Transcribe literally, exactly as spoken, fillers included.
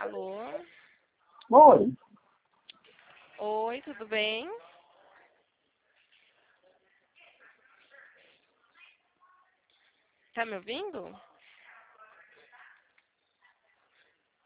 Alô? Oi. Oi, tudo bem? Tá me ouvindo?